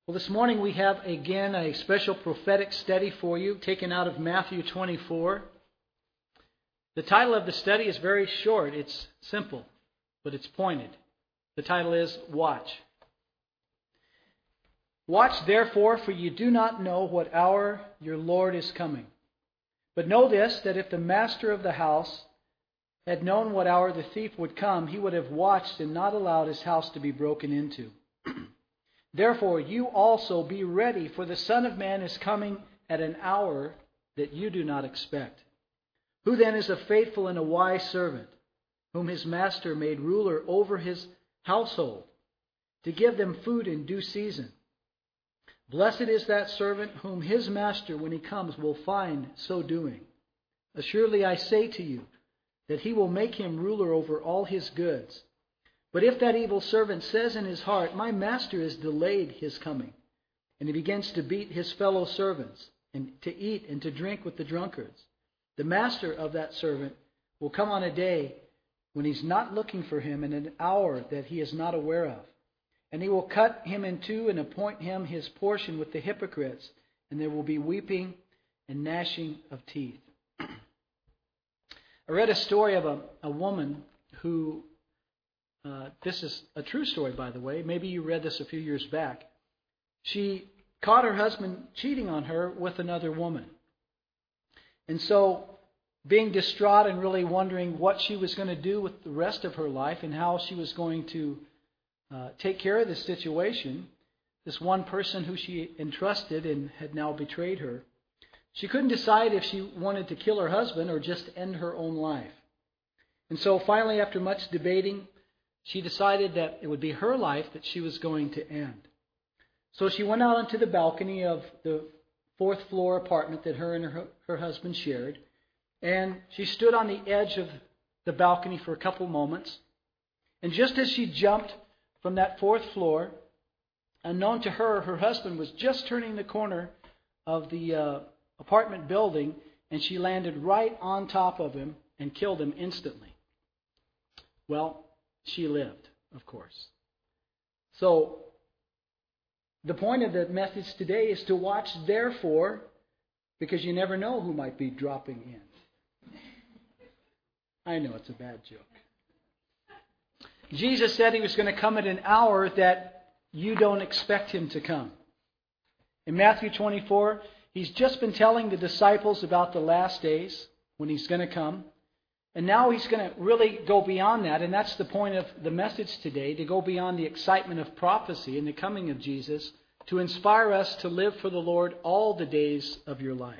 Well, this morning we have again a special prophetic study for you, taken out of Matthew 24. The title of the study is very short. It's simple, but it's pointed. The title is Watch. Watch therefore, for you do not know what hour your Lord is coming. But know this, that if the master of the house had known what hour the thief would come, he would have watched and not allowed his house to be broken into. Therefore, you also be ready, for the Son of Man is coming at an hour that you do not expect. Who then is a faithful and a wise servant, whom his master made ruler over his household, to give them food in due season? Blessed is that servant whom his master, when he comes, will find so doing. Assuredly I say to you, that he will make him ruler over all his goods. But if that evil servant says in his heart, my master has delayed his coming, and he begins to beat his fellow servants, and to eat and to drink with the drunkards, the master of that servant will come on a day when he's not looking for him, in an hour that he is not aware of. And he will cut him in two and appoint him his portion with the hypocrites, and there will be weeping and gnashing of teeth. I read a story of a woman who... this is a true story, by the way. Maybe you read this a few years back. She caught her husband cheating on her with another woman. And so, being distraught and really wondering what she was going to do with the rest of her life and how she was going to take care of this situation, this one person who she entrusted and had now betrayed her, she couldn't decide if she wanted to kill her husband or just end her own life. And so finally, after much debating, she decided that it would be her life that she was going to end. So she went out onto the balcony of the fourth floor apartment that her and her husband shared. And she stood on the edge of the balcony for a couple moments. And just as she jumped from that fourth floor, unknown to her, her husband was just turning the corner of the apartment building, and she landed right on top of him and killed him instantly. Well, she lived, of course. So, the point of the message today is to watch therefore, because you never know who might be dropping in. I know it's a bad joke. Jesus said he was going to come at an hour that you don't expect him to come. In Matthew 24, he's just been telling the disciples about the last days when he's going to come. And now he's going to really go beyond that, and that's the point of the message today, to go beyond the excitement of prophecy and the coming of Jesus, to inspire us to live for the Lord all the days of your life.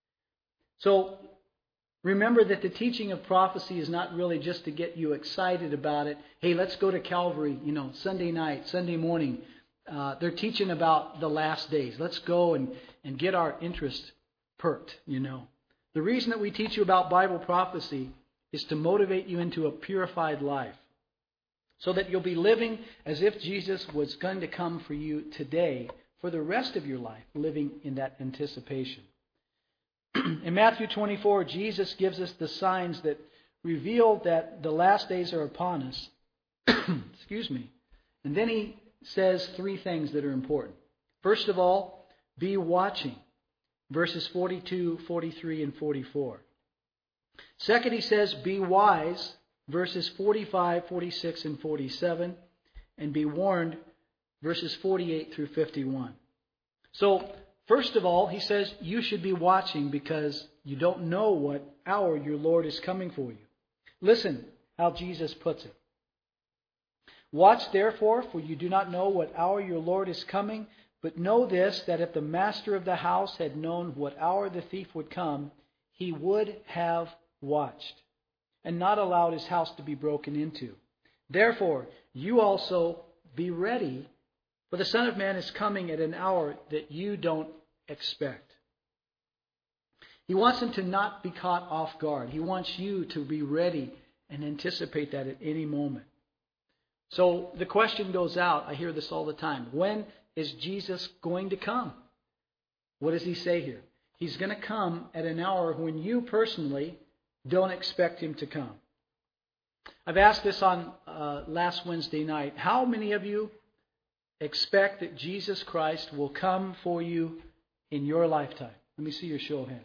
So, remember that the teaching of prophecy is not really just to get you excited about it. Hey, let's go to Calvary, Sunday night, Sunday morning. They're teaching about the last days. Let's go and get our interest perked, The reason that we teach you about Bible prophecy is to motivate you into a purified life, so that you'll be living as if Jesus was going to come for you today for the rest of your life, living in that anticipation. In Matthew 24, Jesus gives us the signs that reveal that the last days are upon us. Excuse me. And then he says three things that are important. First of all, be watching. Verses 42, 43, and 44. Second, he says, be wise, verses 45, 46, and 47, and be warned, verses 48 through 51. So, first of all, he says you should be watching because you don't know what hour your Lord is coming for you. Listen how Jesus puts it. Watch therefore, for you do not know what hour your Lord is coming, but know this, that if the master of the house had known what hour the thief would come, he would have watched, and not allowed his house to be broken into. Therefore, you also be ready, for the Son of Man is coming at an hour that you don't expect. He wants them to not be caught off guard. He wants you to be ready and anticipate that at any moment. So the question goes out, I hear this all the time, when is Jesus going to come? What does he say here? He's going to come at an hour when you personally don't expect him to come. I've asked this on last Wednesday night. How many of you expect that Jesus Christ will come for you in your lifetime? Let me see your show of hands.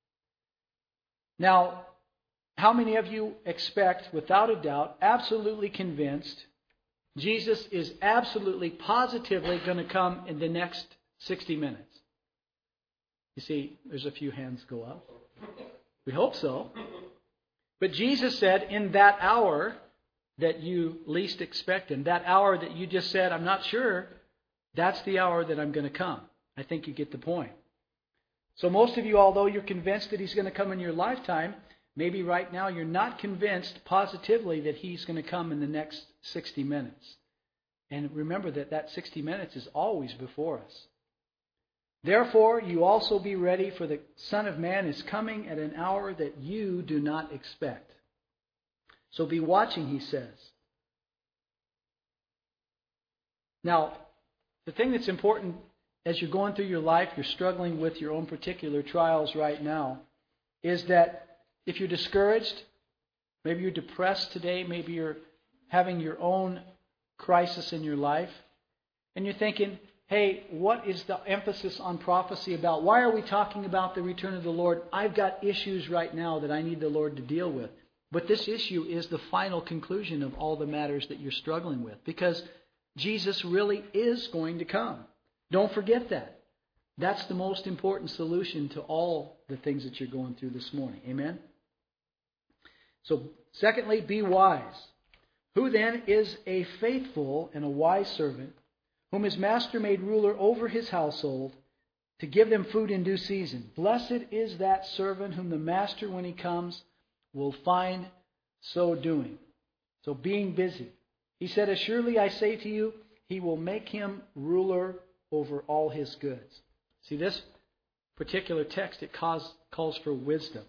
Now, how many of you expect, without a doubt, absolutely convinced, Jesus is absolutely, positively going to come in the next 60 minutes? You see, there's a few hands go up. We hope so. But Jesus said, in that hour that you least expect Him, that hour that you just said, I'm not sure, that's the hour that I'm going to come. I think you get the point. So most of you, although you're convinced that He's going to come in your lifetime, maybe right now you're not convinced positively that He's going to come in the next 60 minutes. And remember that 60 minutes is always before us. Therefore, you also be ready, for the Son of Man is coming at an hour that you do not expect. So be watching, He says. Now, the thing that's important as you're going through your life, you're struggling with your own particular trials right now, is that if you're discouraged, maybe you're depressed today, maybe you're having your own crisis in your life, and you're thinking, hey, what is the emphasis on prophecy about? Why are we talking about the return of the Lord? I've got issues right now that I need the Lord to deal with. But this issue is the final conclusion of all the matters that you're struggling with, because Jesus really is going to come. Don't forget that. That's the most important solution to all the things that you're going through this morning. Amen? So, secondly, be wise. Who then is a faithful and a wise servant, whom his master made ruler over his household, to give them food in due season? Blessed is that servant whom the master, when he comes, will find so doing. So being busy. He said, as surely I say to you, he will make him ruler over all his goods. See, this particular text, it calls for wisdom.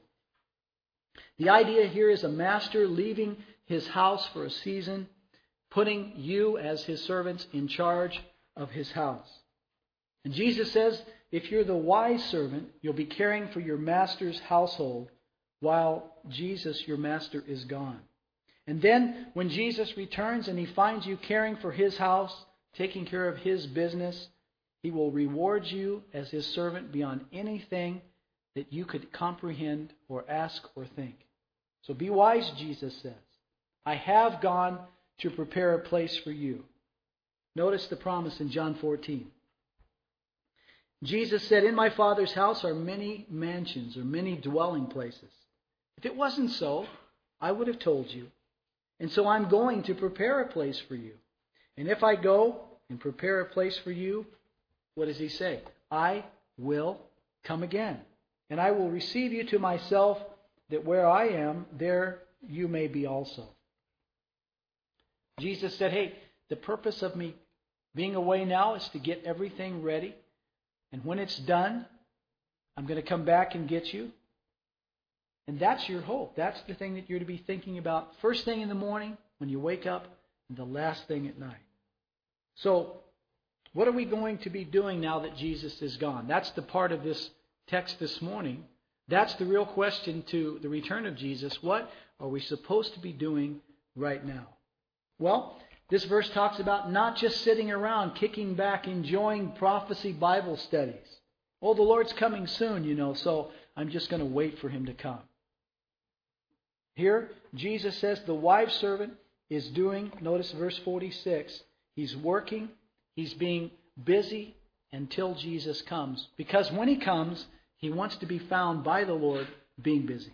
The idea here is a master leaving his house for a season, putting you as his servants in charge of his house. And Jesus says, if you're the wise servant, you'll be caring for your master's household while Jesus, your master, is gone. And then when Jesus returns and he finds you caring for his house, taking care of his business, he will reward you as his servant beyond anything that you could comprehend or ask or think. So be wise, Jesus says. I have gone to prepare a place for you. Notice the promise in John 14. Jesus said, in my Father's house are many mansions, or many dwelling places. If it wasn't so, I would have told you. And so I'm going to prepare a place for you. And if I go and prepare a place for you, what does he say? I will come again. And I will receive you to myself, that where I am, there you may be also. Jesus said, hey, the purpose of me being away now is to get everything ready. And when it's done, I'm going to come back and get you. And that's your hope. That's the thing that you're to be thinking about first thing in the morning, when you wake up, and the last thing at night. So, what are we going to be doing now that Jesus is gone? That's the part of this text this morning. That's the real question to the return of Jesus. What are we supposed to be doing right now? Well, this verse talks about not just sitting around, kicking back, enjoying prophecy Bible studies. Oh, the Lord's coming soon, so I'm just going to wait for him to come. Here, Jesus says the wise servant is doing, notice verse 46, he's working, he's being busy until Jesus comes. Because when he comes, he wants to be found by the Lord being busy.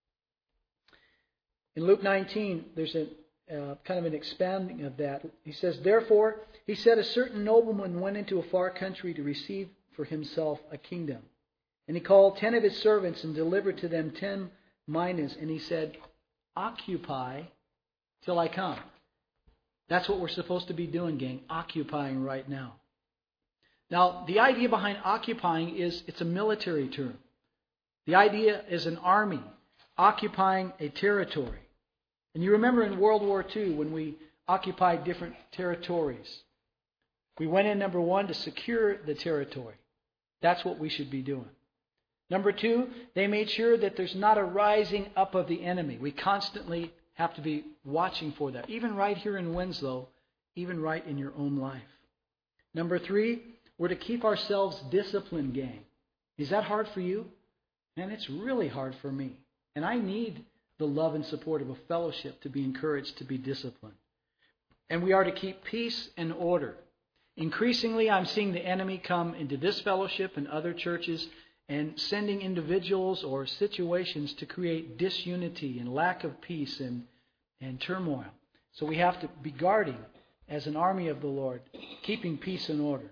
In Luke 19, there's a kind of an expanding of that. He says, therefore, he said, a certain nobleman went into a far country to receive for himself a kingdom. And he called 10 of his servants and delivered to them 10 minas. And he said, occupy till I come. That's what we're supposed to be doing, gang. Occupying right now. Now, the idea behind occupying is it's a military term. The idea is an army occupying a territory. And you remember in World War II when we occupied different territories. We went in, number one, to secure the territory. That's what we should be doing. Number two, they made sure that there's not a rising up of the enemy. We constantly have to be watching for that. Even right here in Winslow, even right in your own life. Number 3, we're to keep ourselves disciplined, gang. Is that hard for you? Man, it's really hard for me. And I need the love and support of a fellowship to be encouraged to be disciplined. And we are to keep peace and order. Increasingly, I'm seeing the enemy come into this fellowship and other churches and sending individuals or situations to create disunity and lack of peace and turmoil. So we have to be guarding as an army of the Lord, keeping peace and order.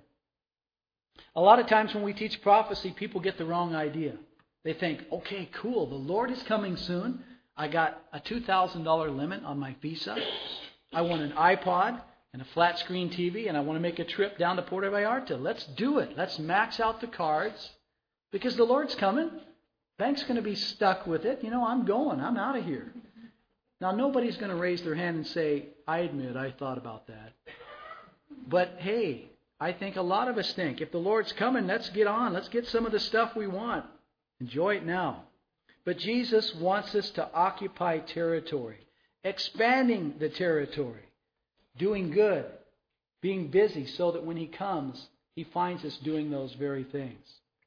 A lot of times when we teach prophecy, people get the wrong idea. They think, okay, cool, the Lord is coming soon. I got a $2,000 limit on my visa. I want an iPod and a flat screen TV, and I want to make a trip down to Puerto Vallarta. Let's do it. Let's max out the cards because the Lord's coming. Bank's going to be stuck with it. I'm going. I'm out of here. Now, nobody's going to raise their hand and say, I admit I thought about that. But hey, I think a lot of us think, if the Lord's coming, let's get on. Let's get some of the stuff we want. Enjoy it now. But Jesus wants us to occupy territory, expanding the territory, doing good, being busy so that when He comes, He finds us doing those very things.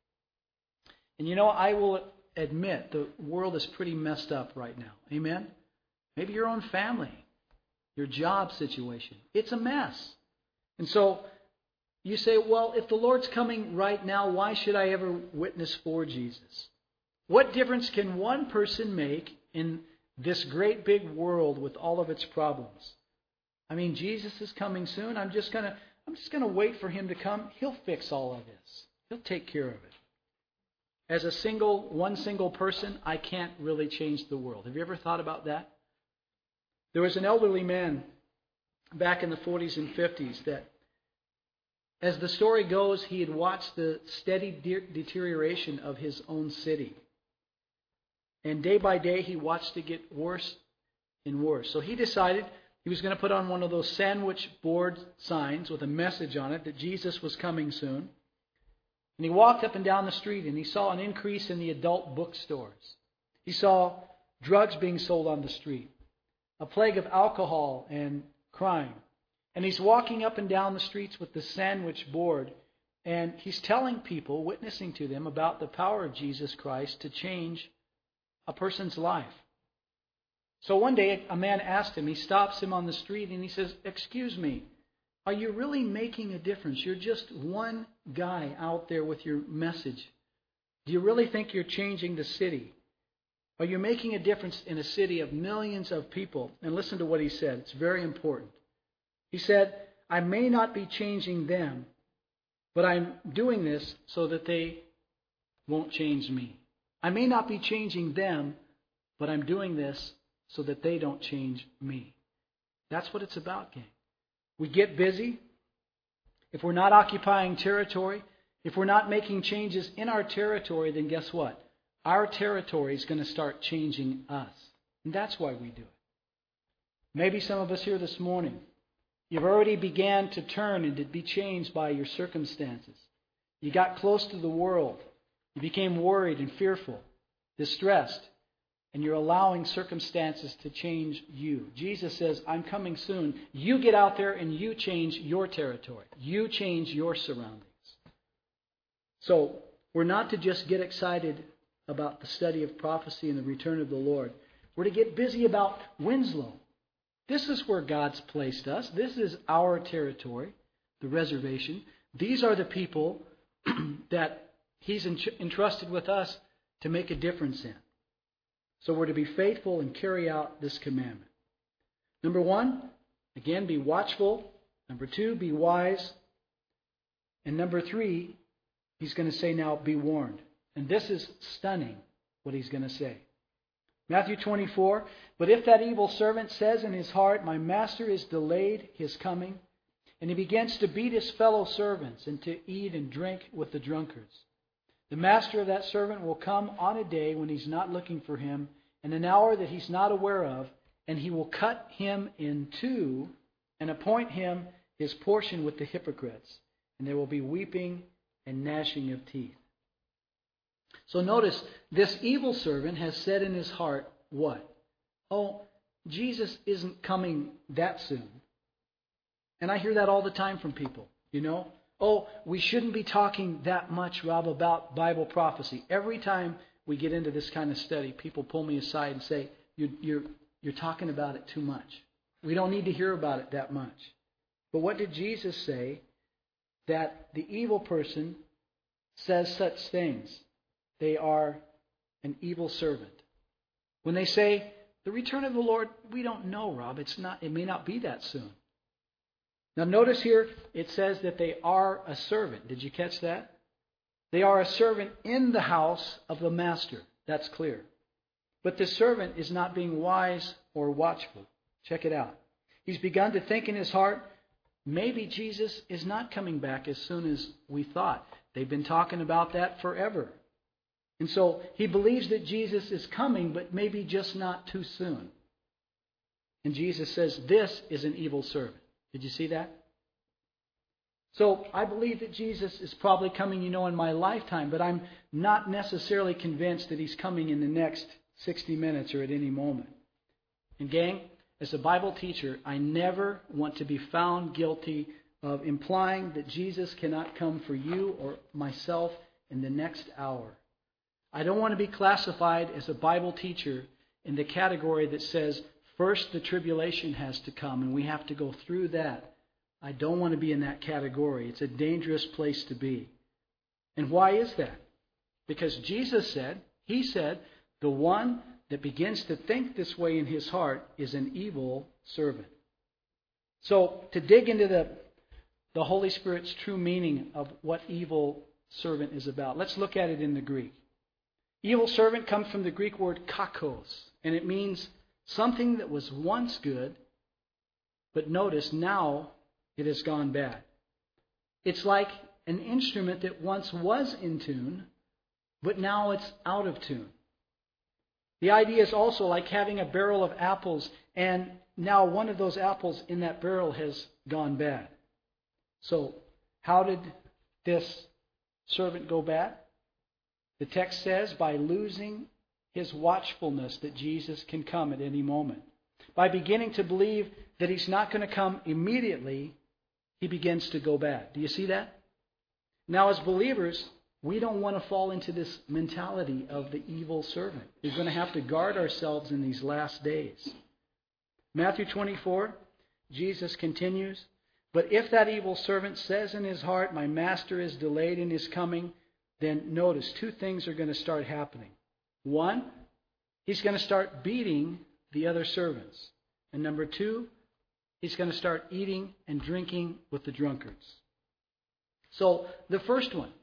And I will admit the world is pretty messed up right now. Amen? Maybe your own family, your job situation. It's a mess. And so you say, well, if the Lord's coming right now, why should I ever witness for Jesus? What difference can one person make in this great big world with all of its problems? I mean, Jesus is coming soon. I'm just gonna wait for Him to come. He'll fix all of this. He'll take care of it. As one single person, I can't really change the world. Have you ever thought about that? There was an elderly man back in the 40s and 50s that, as the story goes, he had watched the steady deterioration of his own city. And day by day, he watched it get worse and worse. So he decided he was going to put on one of those sandwich board signs with a message on it that Jesus was coming soon. And he walked up and down the street and he saw an increase in the adult bookstores. He saw drugs being sold on the street, a plague of alcohol and crime. And he's walking up and down the streets with the sandwich board, and he's telling people, witnessing to them about the power of Jesus Christ to change a person's life. So one day a man asked him, he stops him on the street and he says, "Excuse me, are you really making a difference? You're just one guy out there with your message. Do you really think you're changing the city? Are you making a difference in a city of millions of people?" And listen to what he said. It's very important. He said, "I may not be changing them, but I'm doing this so that they won't change me. I may not be changing them, but I'm doing this so that they don't change me." That's what it's about, gang. We get busy. If we're not occupying territory, if we're not making changes in our territory, then guess what? Our territory is going to start changing us. And that's why we do it. Maybe some of us here this morning, you've already began to turn and to be changed by your circumstances. You got close to the world. You became worried and fearful, distressed, and you're allowing circumstances to change you. Jesus says, "I'm coming soon." You get out there and you change your territory. You change your surroundings. So we're not to just get excited about the study of prophecy and the return of the Lord. We're to get busy about Winslow. This is where God's placed us. This is our territory, the reservation. These are the people that He's entrusted with us to make a difference in. So we're to be faithful and carry out this commandment. Number 1, again, be watchful. Number 2, be wise. And number 3, He's going to say now, be warned. And this is stunning, what He's going to say. Matthew 24, "But if that evil servant says in his heart, 'My master is delayed his coming,' and he begins to beat his fellow servants and to eat and drink with the drunkards, the master of that servant will come on a day when he's not looking for him, and an hour that he's not aware of, and he will cut him in two and appoint him his portion with the hypocrites. And there will be weeping and gnashing of teeth." So notice, this evil servant has said in his heart, what? Oh, Jesus isn't coming that soon. And I hear that all the time from people. Oh, we shouldn't be talking that much, Rob, about Bible prophecy. Every time we get into this kind of study, people pull me aside and say, you're talking about it too much. We don't need to hear about it that much. But what did Jesus say? That the evil person says such things. They are an evil servant. When they say, the return of the Lord, we don't know, Rob. It may not be that soon. Now notice here, it says that they are a servant. Did you catch that? They are a servant in the house of the master. That's clear. But the servant is not being wise or watchful. Check it out. He's begun to think in his heart, maybe Jesus is not coming back as soon as we thought. They've been talking about that forever. And so he believes that Jesus is coming, but maybe just not too soon. And Jesus says, this is an evil servant. Did you see that? So I believe that Jesus is probably coming, in my lifetime, but I'm not necessarily convinced that he's coming in the next 60 minutes or at any moment. And gang, as a Bible teacher, I never want to be found guilty of implying that Jesus cannot come for you or myself in the next hour. I don't want to be classified as a Bible teacher in the category that says, first the tribulation has to come and we have to go through that. I don't want to be in that category. It's a dangerous place to be. And why is that? Because Jesus said, He said, the one that begins to think this way in his heart is an evil servant. So to dig into the Holy Spirit's true meaning of what evil servant is about, let's look at it in the Greek. Evil servant comes from the Greek word kakos, and it means something that was once good, but notice now it has gone bad. It's like an instrument that once was in tune, but now it's out of tune. The idea is also like having a barrel of apples, and now one of those apples in that barrel has gone bad. So, how did this servant go bad? The text says, by losing his watchfulness that Jesus can come at any moment. By beginning to believe that he's not going to come immediately, he begins to go bad. Do you see that? Now, as believers, we don't want to fall into this mentality of the evil servant. We're going to have to guard ourselves in these last days. Matthew 24, Jesus continues, but if that evil servant says in his heart, my master is delayed in his coming, then notice two things are going to start happening. One, he's going to start beating the other servants. And number two, he's going to start eating and drinking with the drunkards. So the first one,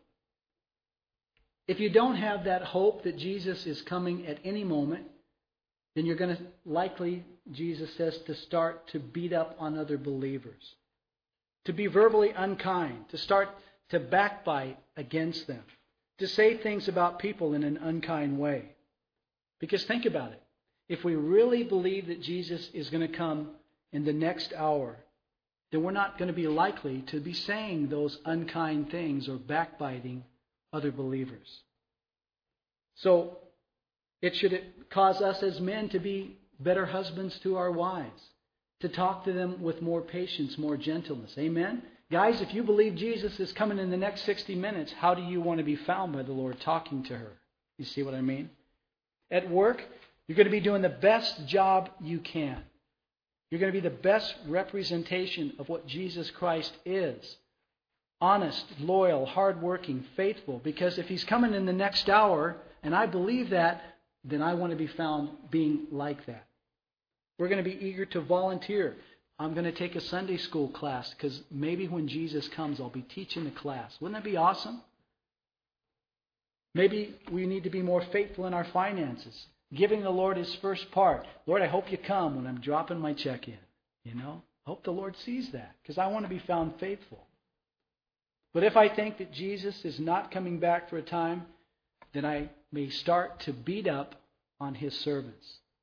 if you don't have that hope that Jesus is coming at any moment, then you're going to likely, Jesus says, to start to beat up on other believers, to be verbally unkind, to start to backbite against them, to say things about people in an unkind way. Because think about it. If we really believe that Jesus is going to come in the next hour, then we're not going to be likely to be saying those unkind things or backbiting other believers. So it should cause us as men to be better husbands to our wives, to talk to them with more patience, more gentleness. Amen? Guys, if you believe Jesus is coming in the next 60 minutes, how do you want to be found by the Lord talking to her? You see what I mean? At work, you're going to be doing the best job you can. You're going to be the best representation of what Jesus Christ is. Honest, loyal, hardworking, faithful. Because if He's coming in the next hour, and I believe that, then I want to be found being like that. We're going to be eager to volunteer. I'm going to take a Sunday school class because maybe when Jesus comes, I'll be teaching the class. Wouldn't that be awesome? Maybe we need to be more faithful in our finances. Giving the Lord His first part. Lord, I hope you come when I'm dropping my check in. I hope the Lord sees that because I want to be found faithful. But if I think that Jesus is not coming back for a time, then I may start to beat up on His servants.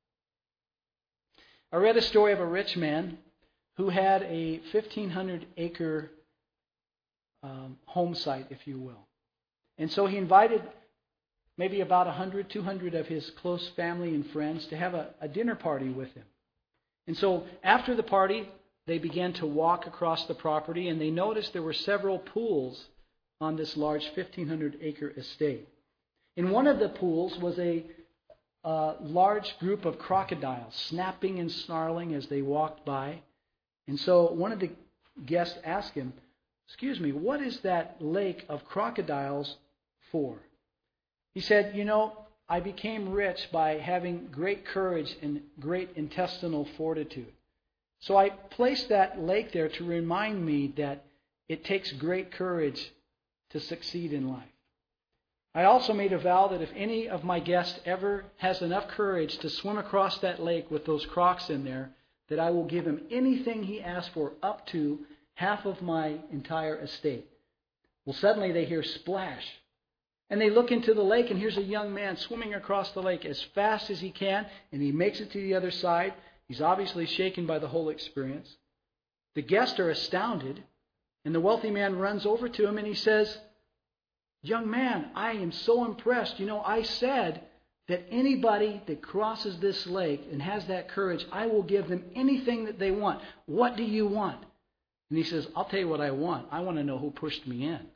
I read a story of a rich man who had a 1,500-acre home site, if you will. And so he invited maybe about 100, 200 of his close family and friends to have a dinner party with him. And so after the party, they began to walk across the property, and they noticed there were several pools on this large 1,500-acre estate. In one of the pools was a large group of crocodiles, snapping and snarling as they walked by. And so one of the guests asked him, "Excuse me, what is that lake of crocodiles for?" He said, "I became rich by having great courage and great intestinal fortitude. So I placed that lake there to remind me that it takes great courage to succeed in life. I also made a vow that if any of my guests ever has enough courage to swim across that lake with those crocs in there, that I will give him anything he asks for, up to half of my entire estate." Well, suddenly they hear splash. And they look into the lake, and here's a young man swimming across the lake as fast as he can, and he makes it to the other side. He's obviously shaken by the whole experience. The guests are astounded, and the wealthy man runs over to him and he says, "Young man, I am so impressed. I said that anybody that crosses this lake and has that courage, I will give them anything that they want. What do you want?" And he says, "I'll tell you what I want. I want to know who pushed me in."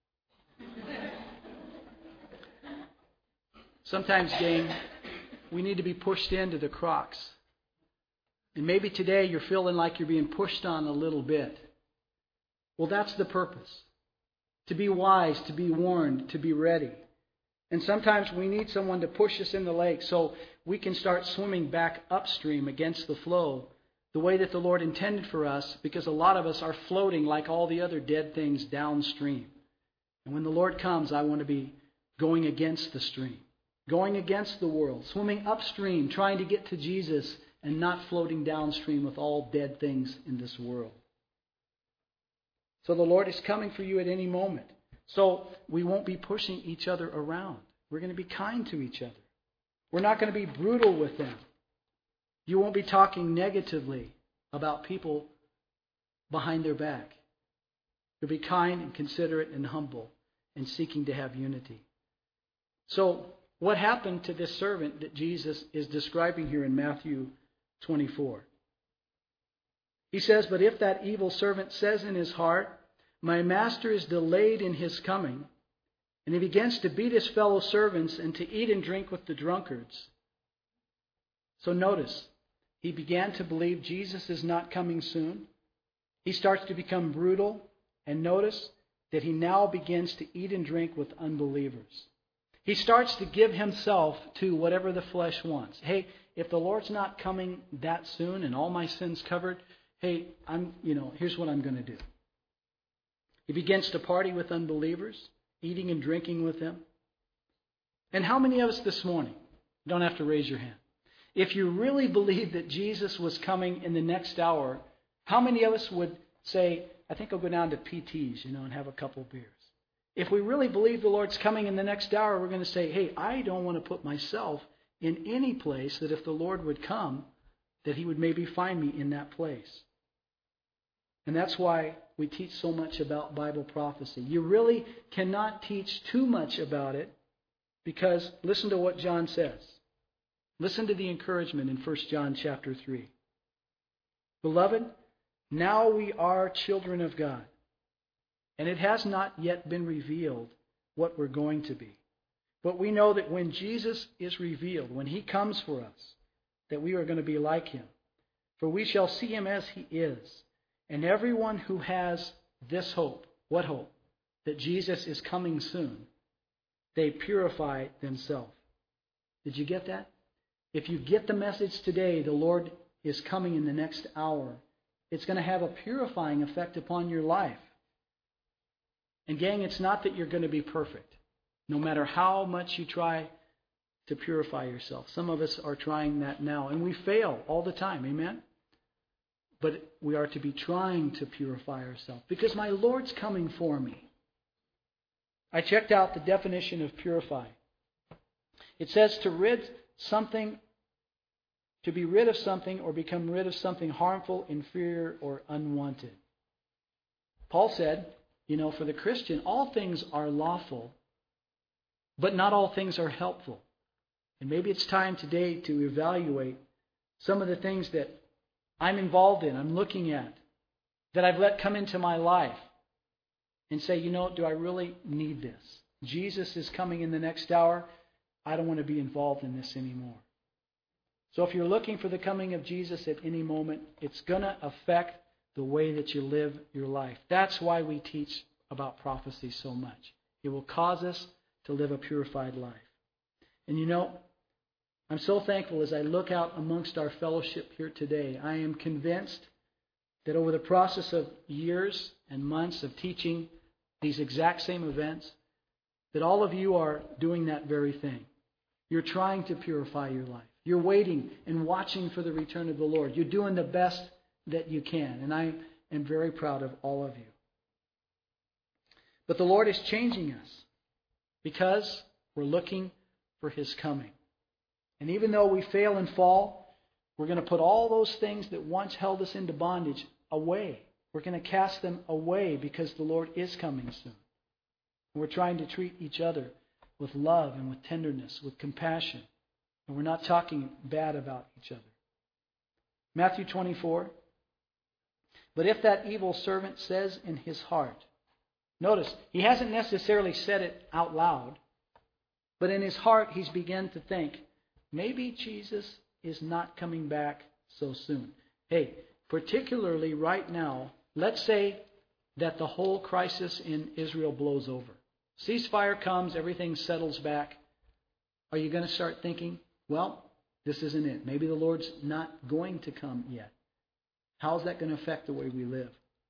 Sometimes, gang, we need to be pushed into the crocs. And maybe today you're feeling like you're being pushed on a little bit. Well, that's the purpose. To be wise, to be warned, to be ready. And sometimes we need someone to push us in the lake so we can start swimming back upstream against the flow, the way that the Lord intended for us, because a lot of us are floating like all the other dead things downstream. And when the Lord comes, I want to be going against the stream, going against the world, swimming upstream, trying to get to Jesus and not floating downstream with all dead things in this world. So the Lord is coming for you at any moment. So we won't be pushing each other around. We're going to be kind to each other. We're not going to be brutal with them. You won't be talking negatively about people behind their back. You'll be kind and considerate and humble and seeking to have unity. So what happened to this servant that Jesus is describing here in Matthew 24? He says, "But if that evil servant says in his heart, 'My master is delayed in his coming,' and he begins to beat his fellow servants and to eat and drink with the drunkards." So notice, he began to believe Jesus is not coming soon. He starts to become brutal, and notice that he now begins to eat and drink with unbelievers. He starts to give himself to whatever the flesh wants. Hey, if the Lord's not coming that soon and all my sins covered, hey, here's what I'm going to do. He begins to party with unbelievers, eating and drinking with them. And how many of us this morning, you don't have to raise your hand, if you really believe that Jesus was coming in the next hour, how many of us would say, "I think I'll go down to PT's, and have a couple beers"? If we really believe the Lord's coming in the next hour, we're going to say, "Hey, I don't want to put myself in any place that if the Lord would come, that he would maybe find me in that place." And that's why we teach so much about Bible prophecy. You really cannot teach too much about it, because listen to what John says. Listen to the encouragement in 1 John chapter 3. "Beloved, now we are children of God, and it has not yet been revealed what we're going to be. But we know that when Jesus is revealed, when he comes for us, that we are going to be like him. For we shall see him as he is. And everyone who has this hope," what hope? That Jesus is coming soon, "they purify themselves." Did you get that? If you get the message today, the Lord is coming in the next hour, it's going to have a purifying effect upon your life. And gang, it's not that you're going to be perfect, no matter how much you try to purify yourself. Some of us are trying that now, and we fail all the time, amen? But we are to be trying to purify ourselves, because my Lord's coming for me. I checked out the definition of purify. It says to be rid of something or become rid of something harmful, inferior, or unwanted. Paul said, for the Christian, all things are lawful, but not all things are helpful. And maybe it's time today to evaluate some of the things that I'm involved in, I'm looking at, that I've let come into my life and say, do I really need this? Jesus is coming in the next hour. I don't want to be involved in this anymore. So if you're looking for the coming of Jesus at any moment, it's going to affect the way that you live your life. That's why we teach about prophecy so much. It will cause us to live a purified life. And I'm so thankful as I look out amongst our fellowship here today. I am convinced that over the process of years and months of teaching these exact same events, that all of you are doing that very thing. You're trying to purify your life. You're waiting and watching for the return of the Lord. You're doing the best that you can. And I am very proud of all of you. But the Lord is changing us because we're looking for His coming. And even though we fail and fall, we're going to put all those things that once held us into bondage away. We're going to cast them away because the Lord is coming soon. And we're trying to treat each other with love and with tenderness, with compassion. And we're not talking bad about each other. Matthew 24. But if that evil servant says in his heart, notice, he hasn't necessarily said it out loud, but in his heart he's begun to think, maybe Jesus is not coming back so soon. Hey, particularly right now, let's say that the whole crisis in Israel blows over. Ceasefire comes, everything settles back. Are you going to start thinking, well, this isn't it. Maybe the Lord's not going to come yet. How is that going to affect the way we live?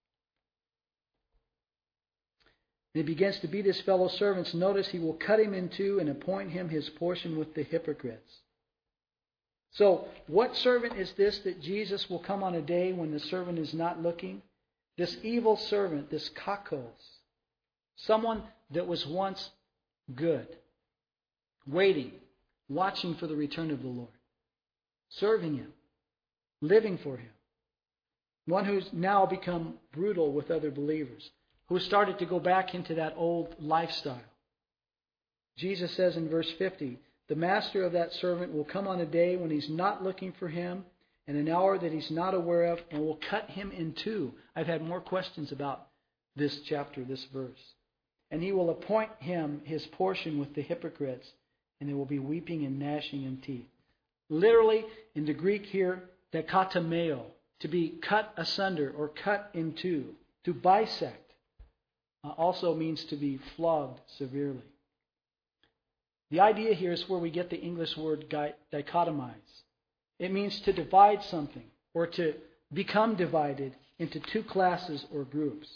And he begins to beat his fellow servants. Notice he will cut him in two and appoint him his portion with the hypocrites. So, what servant is this that Jesus will come on a day when the servant is not looking? This evil servant, this kakos, someone that was once good, waiting, watching for the return of the Lord, serving Him, living for Him. One who's now become brutal with other believers, who started to go back into that old lifestyle. Jesus says in verse 50, the master of that servant will come on a day when he's not looking for him, and an hour that he's not aware of, and will cut him in two. I've had more questions about this chapter, this verse. And he will appoint him his portion with the hypocrites, and there will be weeping and gnashing of teeth. Literally, in the Greek here, dekatameo, to be cut asunder or cut in two. To bisect also means to be flogged severely. The idea here is where we get the English word dichotomize. It means to divide something or to become divided into two classes or groups.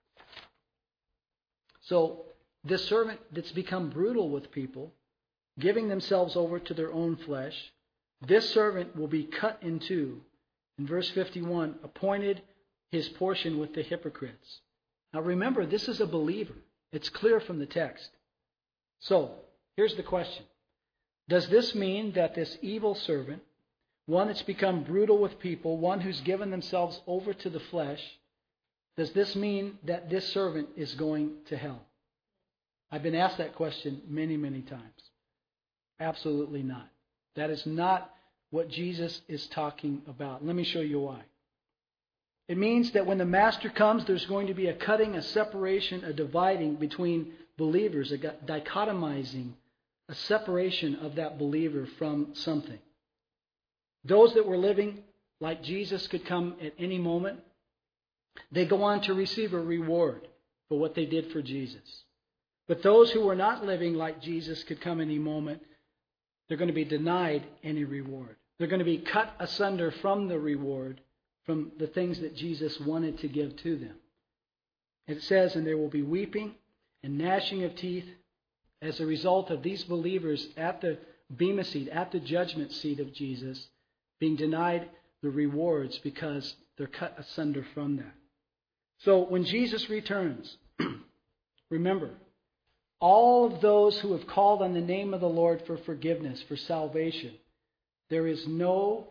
So this servant that's become brutal with people, giving themselves over to their own flesh, this servant will be cut in two. In verse 51, appointed his portion with the hypocrites. Now remember, this is a believer. It's clear from the text. So, here's the question. Does this mean that this evil servant, one that's become brutal with people, one who's given themselves over to the flesh, does this mean that this servant is going to hell? I've been asked that question many, many times. Absolutely not. That is not what Jesus is talking about. Let me show you why. It means that when the Master comes, there's going to be a cutting, a separation, a dividing between believers, a dichotomizing, a separation of that believer from something. Those that were living like Jesus could come at any moment, they go on to receive a reward for what they did for Jesus. But those who were not living like Jesus could come any moment, they're going to be denied any reward. They're going to be cut asunder from the reward, from the things that Jesus wanted to give to them. It says, and there will be weeping and gnashing of teeth as a result of these believers at the bema seat, at the judgment seat of Jesus, being denied the rewards because they're cut asunder from that. So when Jesus returns, remember, all of those who have called on the name of the Lord for forgiveness, for salvation, there is no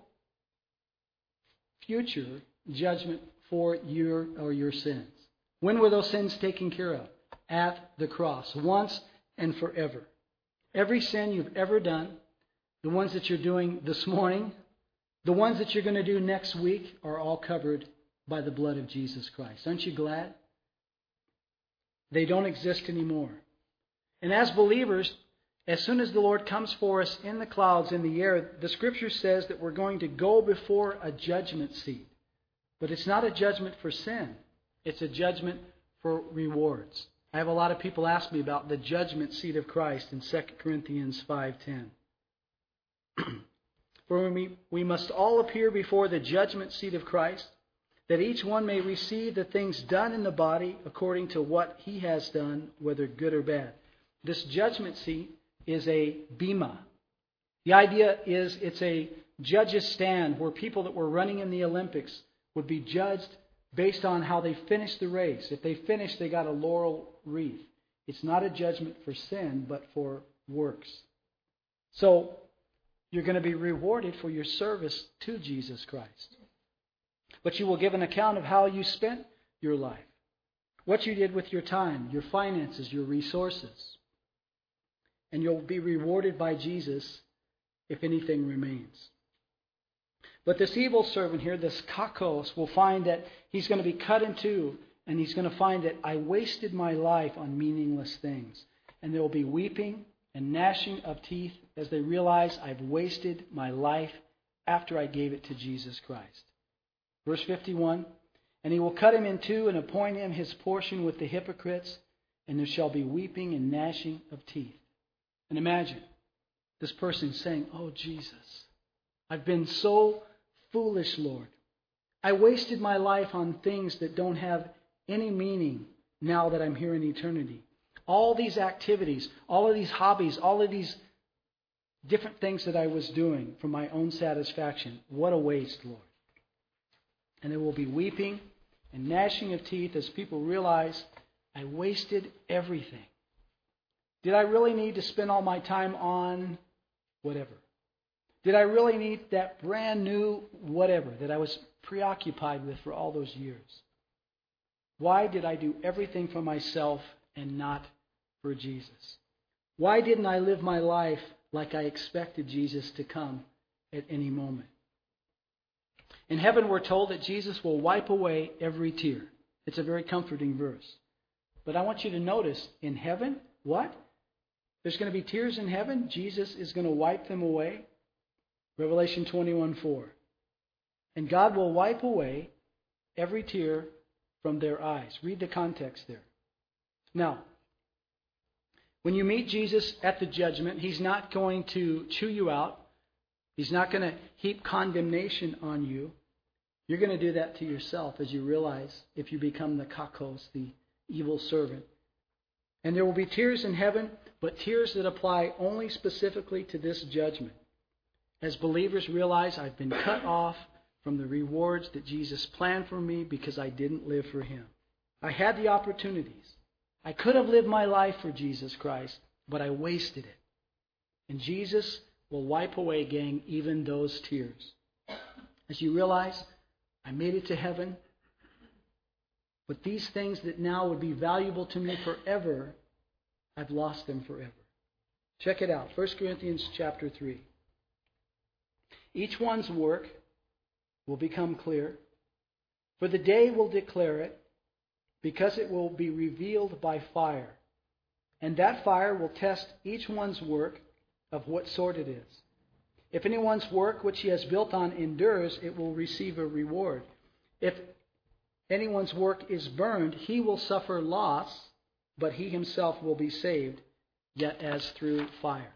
future judgment for your sins. When were those sins taken care of? At the cross, once and forever. Every sin you've ever done, the ones that you're doing this morning, the ones that you're going to do next week, are all covered by the blood of Jesus Christ. Aren't you glad? They don't exist anymore. And as believers, as soon as the Lord comes for us in the clouds, in the air, the Scripture says that we're going to go before a judgment seat. But it's not a judgment for sin. It's a judgment for rewards. I have a lot of people ask me about the judgment seat of Christ in 2 Corinthians 5:10. For we must all appear before the judgment seat of Christ, that each one may receive the things done in the body according to what he has done, whether good or bad. This judgment seat is a bema. The idea is it's a judge's stand where people that were running in the Olympics would be judged based on how they finished the race. If they finished, they got a laurel wreath. It's not a judgment for sin, but for works. So, you're going to be rewarded for your service to Jesus Christ. But you will give an account of how you spent your life, what you did with your time, your finances, your resources. And you'll be rewarded by Jesus if anything remains. But this evil servant here, this kakos, will find that he's going to be cut in two, and he's going to find that I wasted my life on meaningless things. And there will be weeping and gnashing of teeth as they realize I've wasted my life after I gave it to Jesus Christ. Verse 51, and he will cut him in two and appoint him his portion with the hypocrites, and there shall be weeping and gnashing of teeth. And imagine this person saying, oh, Jesus, I've been so foolish, Lord. I wasted my life on things that don't have any meaning now that I'm here in eternity. All these activities, all of these hobbies, all of these different things that I was doing for my own satisfaction. What a waste, Lord. And there will be weeping and gnashing of teeth as people realize I wasted everything. Did I really need to spend all my time on whatever? Did I really need that brand new whatever that I was preoccupied with for all those years? Why did I do everything for myself and not for Jesus? Why didn't I live my life like I expected Jesus to come at any moment? In heaven, we're told that Jesus will wipe away every tear. It's a very comforting verse. But I want you to notice, in heaven, what? There's going to be tears in heaven. Jesus is going to wipe them away. Revelation 21:4. And God will wipe away every tear from their eyes. Read the context there. Now, when you meet Jesus at the judgment, He's not going to chew you out. He's not going to heap condemnation on you. You're going to do that to yourself as you realize if you become the kakos, the evil servant. And there will be tears in heaven, but tears that apply only specifically to this judgment. As believers realize I've been cut off from the rewards that Jesus planned for me because I didn't live for Him. I had the opportunities. I could have lived my life for Jesus Christ, but I wasted it. And Jesus will wipe away, gang, even those tears. As you realize, I made it to heaven, but these things that now would be valuable to me forever, I've lost them forever. Check it out, 1 Corinthians chapter 3. Each one's work will become clear, for the day will declare it, because it will be revealed by fire. And that fire will test each one's work of what sort it is. If anyone's work which he has built on endures, it will receive a reward. If anyone's work is burned, he will suffer loss, but he himself will be saved, yet as through fire.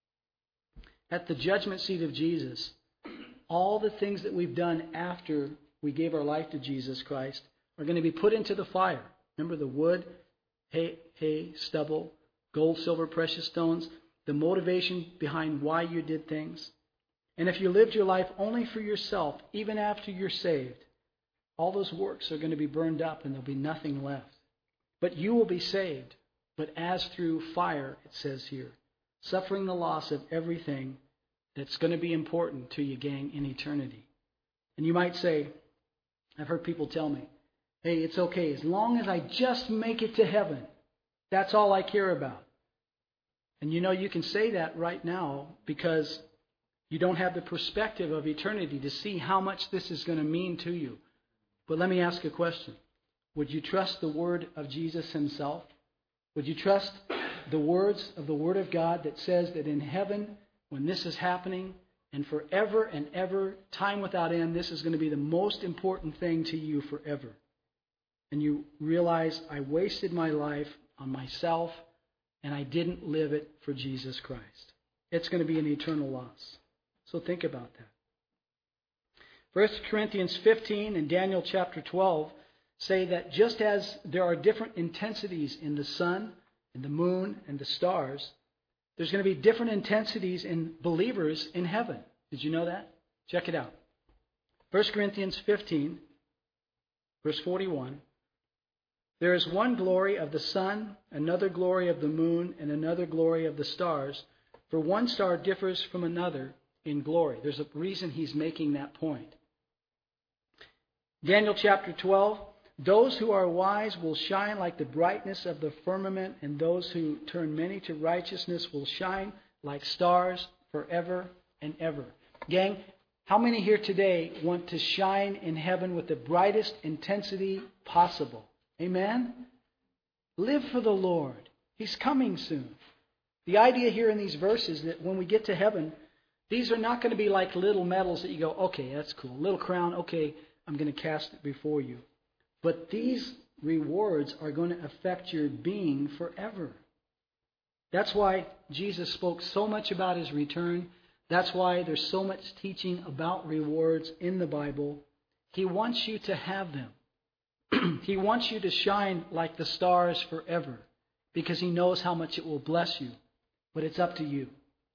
At the judgment seat of Jesus, all the things that we've done after we gave our life to Jesus Christ are going to be put into the fire. Remember the wood, hay, stubble, gold, silver, precious stones, the motivation behind why you did things. And if you lived your life only for yourself, even after you're saved, all those works are going to be burned up and there'll be nothing left. But you will be saved, but as through fire, it says here, suffering the loss of everything that's going to be important to you, gang, in eternity. And you might say, I've heard people tell me, hey, it's okay, as long as I just make it to heaven, that's all I care about. And you know, you can say that right now because you don't have the perspective of eternity to see how much this is going to mean to you. But let me ask a question. Would you trust the word of Jesus himself? Would you trust the words of the Word of God that says that in heaven, when this is happening, and forever and ever, time without end, this is going to be the most important thing to you forever. And you realize, I wasted my life on myself, and I didn't live it for Jesus Christ. It's going to be an eternal loss. So think about that. 1 Corinthians 15 and Daniel chapter 12 say that just as there are different intensities in the sun, and the moon, and the stars, there's going to be different intensities in believers in heaven. Did you know that? Check it out. 1 Corinthians 15, verse 41. There is one glory of the sun, another glory of the moon, and another glory of the stars. For one star differs from another in glory. There's a reason he's making that point. Daniel chapter 12. Those who are wise will shine like the brightness of the firmament, and those who turn many to righteousness will shine like stars forever and ever. Gang, how many here today want to shine in heaven with the brightest intensity possible? Amen? Live for the Lord. He's coming soon. The idea here in these verses that when we get to heaven, these are not going to be like little medals that you go, okay, that's cool. Little crown, okay, I'm going to cast it before you. But these rewards are going to affect your being forever. That's why Jesus spoke so much about his return. That's why there's so much teaching about rewards in the Bible. He wants you to have them. He wants you to shine like the stars forever because he knows how much it will bless you. But it's up to you.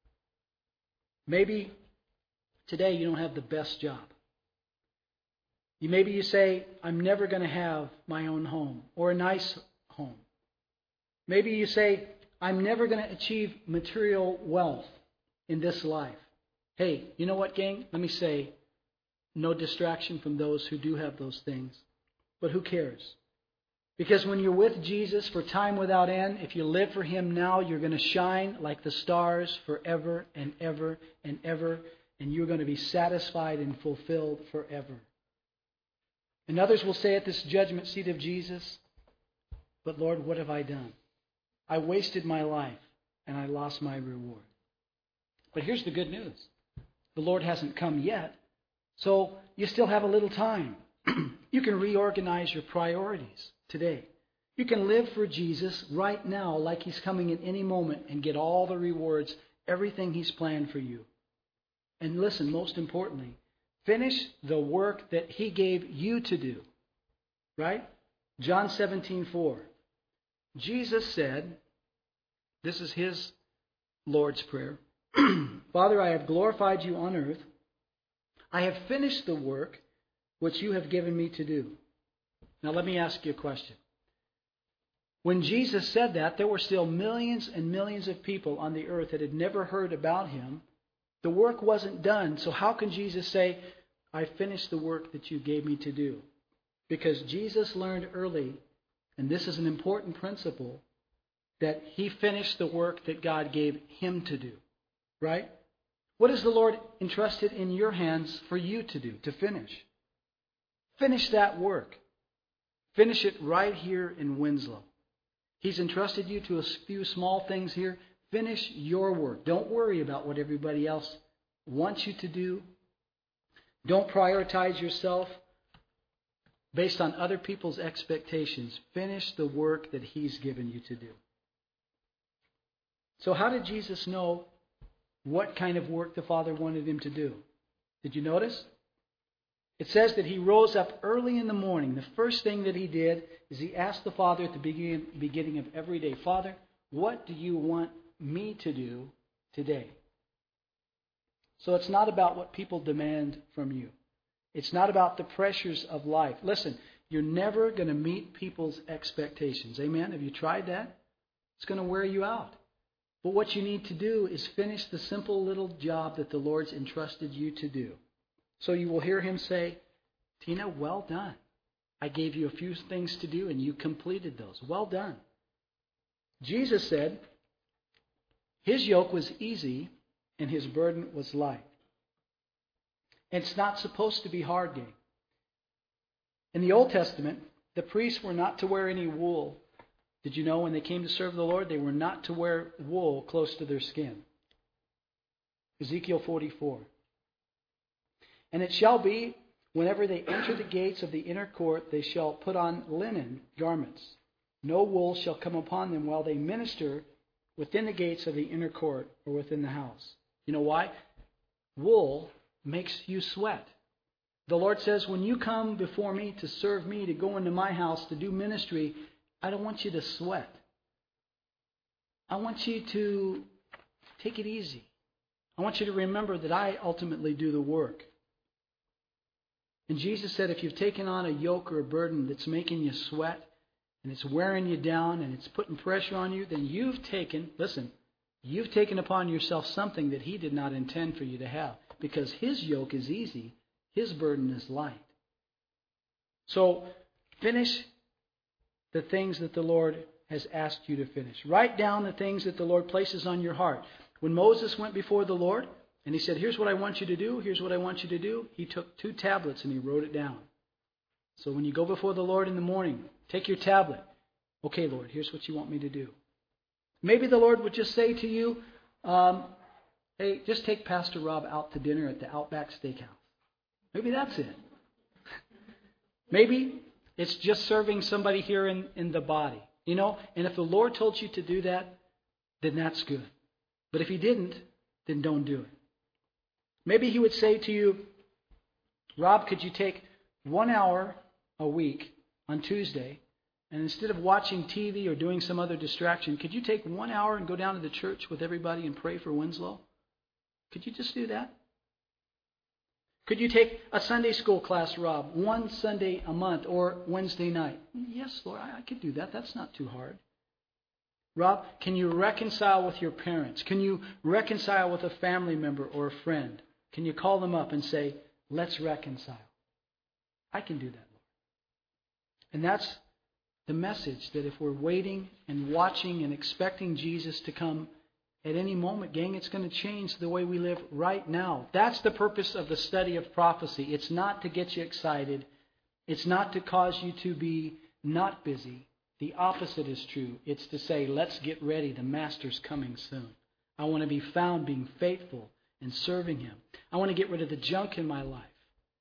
Maybe today you don't have the best job. Maybe you say, I'm never going to have my own home or a nice home. Maybe you say, I'm never going to achieve material wealth in this life. Hey, you know what, gang? Let me say, no distraction from those who do have those things. But who cares? Because when you're with Jesus for time without end, if you live for him now, you're going to shine like the stars forever and ever and ever. And you're going to be satisfied and fulfilled forever. And others will say at this judgment seat of Jesus, but Lord, what have I done? I wasted my life and I lost my reward. But here's the good news. The Lord hasn't come yet, so you still have a little time. You can reorganize your priorities today. You can live for Jesus right now like he's coming in any moment and get all the rewards, everything he's planned for you. And listen, most importantly, finish the work that he gave you to do. Right? John 17:4. Jesus said, this is his Lord's Prayer. Father, I have glorified you on earth. I have finished the work which you have given me to do. Now let me ask you a question. When Jesus said that, there were still millions and millions of people on the earth that had never heard about him. The work wasn't done. So how can Jesus say, I finished the work that you gave me to do? Because Jesus learned early, and this is an important principle, that he finished the work that God gave him to do. Right? What has the Lord entrusted in your hands for you to do, to finish? Finish that work. Finish it right here in Winslow. He's entrusted you to a few small things here. Finish your work. Don't worry about what everybody else wants you to do. Don't prioritize yourself based on other people's expectations. Finish the work that he's given you to do. So how did Jesus know what kind of work the Father wanted him to do? Did you notice? It says that he rose up early in the morning. The first thing that he did is he asked the Father at the beginning of every day, Father, what do you want me to do today? So it's not about what people demand from you. It's not about the pressures of life. Listen, you're never going to meet people's expectations. Amen? Have you tried that? It's going to wear you out. But what you need to do is finish the simple little job that the Lord's entrusted you to do. So you will hear him say, Tina, well done. I gave you a few things to do and you completed those. Well done. Jesus said his yoke was easy and his burden was light. It's not supposed to be hard, gang. In the Old Testament, the priests were not to wear any wool. Did you know when they came to serve the Lord, they were not to wear wool close to their skin? Ezekiel 44. And it shall be, whenever they enter the gates of the inner court, they shall put on linen garments. No wool shall come upon them while they minister within the gates of the inner court or within the house. You know why? Wool makes you sweat. The Lord says, when you come before me to serve me, to go into my house, to do ministry, I don't want you to sweat. I want you to take it easy. I want you to remember that I ultimately do the work. And Jesus said, if you've taken on a yoke or a burden that's making you sweat, and it's wearing you down, and it's putting pressure on you, then you've taken upon yourself something that He did not intend for you to have. Because His yoke is easy, His burden is light. So, finish the things that the Lord has asked you to finish. Write down the things that the Lord places on your heart. When Moses went before the Lord, and he said, here's what I want you to do, here's what I want you to do, he took 2 tablets and he wrote it down. So when you go before the Lord in the morning, take your tablet. Okay, Lord, here's what you want me to do. Maybe the Lord would just say to you, hey, just take Pastor Rob out to dinner at the Outback Steakhouse. Maybe that's it. Maybe it's just serving somebody here in the body. You know, and if the Lord told you to do that, then that's good. But if He didn't, then don't do it. Maybe He would say to you, Rob, could you take 1 hour a week on Tuesday, and instead of watching TV or doing some other distraction, could you take 1 hour and go down to the church with everybody and pray for Winslow? Could you just do that? Could you take a Sunday school class, Rob, 1 Sunday a month or Wednesday night? Yes, Lord, I could do that. That's not too hard. Rob, can you reconcile with your parents? Can you reconcile with a family member or a friend? Can you call them up and say, let's reconcile? I can do that, Lord. And that's the message, that if we're waiting and watching and expecting Jesus to come at any moment, gang, it's going to change the way we live right now. That's the purpose of the study of prophecy. It's not to get you excited. It's not to cause you to be not busy. The opposite is true. It's to say, let's get ready. The Master's coming soon. I want to be found being faithful and serving Him. I want to get rid of the junk in my life.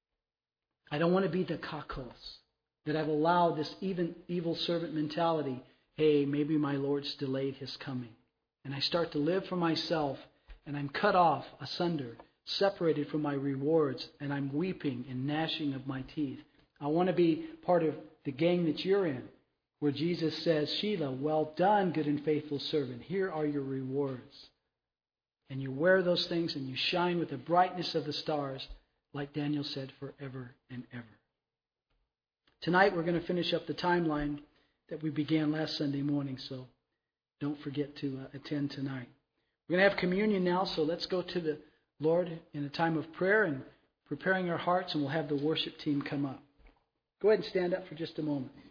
I don't want to be the kakos, that I've allowed this even evil servant mentality. Hey, maybe my Lord's delayed His coming. And I start to live for myself, and I'm cut off, asunder, separated from my rewards, and I'm weeping and gnashing of my teeth. I want to be part of the gang that you're in, where Jesus says, Sheila, well done, good and faithful servant. Here are your rewards. And you wear those things and you shine with the brightness of the stars, like Daniel said, forever and ever. Tonight we're going to finish up the timeline that we began last Sunday morning, so don't forget to attend tonight. We're going to have communion now, so let's go to the Lord in a time of prayer and preparing our hearts, and we'll have the worship team come up. Go ahead and stand up for just a moment.